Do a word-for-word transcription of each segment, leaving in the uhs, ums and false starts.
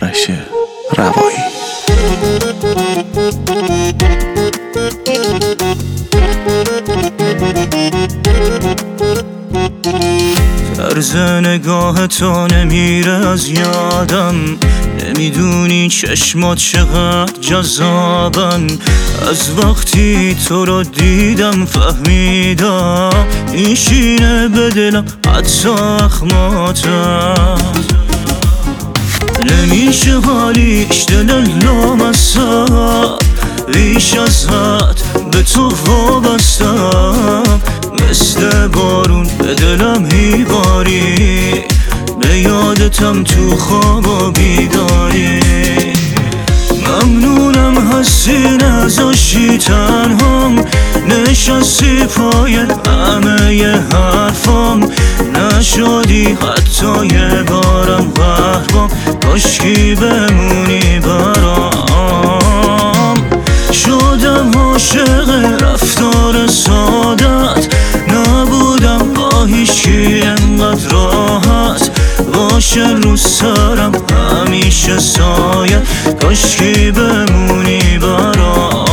آرش روایی. طرز نگاه تو نمیره از یادم، نمیدونی چشمات چقدر جذابن. از وقتی تو رو دیدم فهمیدم میشینه به دلم حتی اخماتم. نمیشه حالیش دل لامصب، بیش از حد به تو وابستم. مثل بارون به دلم میباری، به یادتم تو خواب و بیداری. ممنونم هستی نذاشتی تنهام، نشستی پای همه ی حرفام. نشدی حتی یه بارم قهربام، کاشکی بمونی برام. شدم عاشق رفتار سادت، نبودم با هیچکی انقدر راحت. باشه رو سرم همیشه سایه، کاشکی بمونی برام.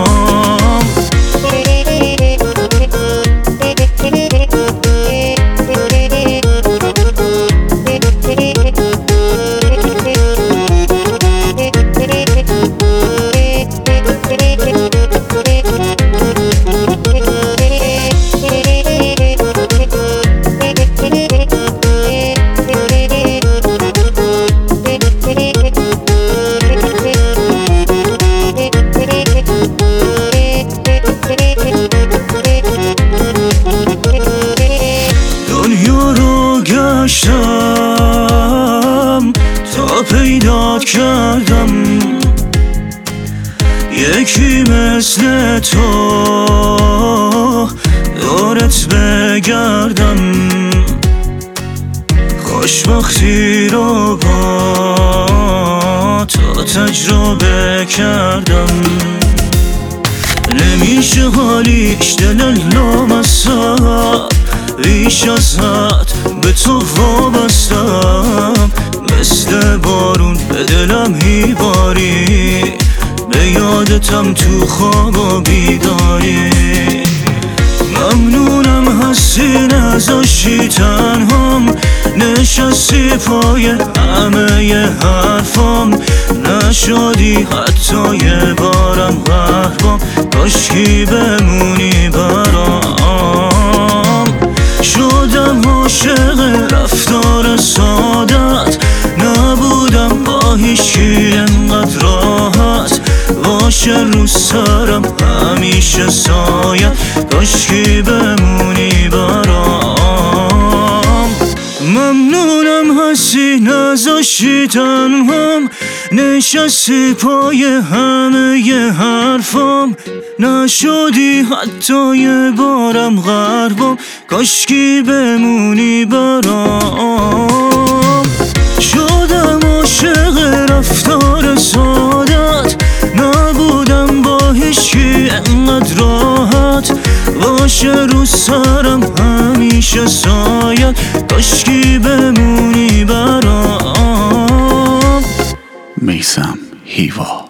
گشتم تا پیدات کردم، یکی مثل تو دورت بگردم. خوشبختی رو با تو تجربه کردم. نمیشه حالیش دل لامصب، بیش از حد به تو وابستم. مثل بارون به دلم میباری، به یادتم تو خواب و بیداری. ممنونم هستی نذاشتی تنهام، نشستی پای همه ی حرفام. نشدی حتی یه بارم قهربام، کاشکی بمونی برام. شدم عاشق رفتار سادت، نبودم با هیچکی انقدر راحت. باشه رو سرم همیشه سایه، کاشکی بمونی برام. ممنونم هستی نذاشتی تنهام، نشستی پای همه ی حرفام. نشدی حتی یه بارم قهربام، کاشکی بمونی برام. شدم عاشق رفتار سادت، نبودم با هیچکی انقدر راحت. باشه رو سرم همیشه سایه، کاشکی بمونی برام. میثم هیوا.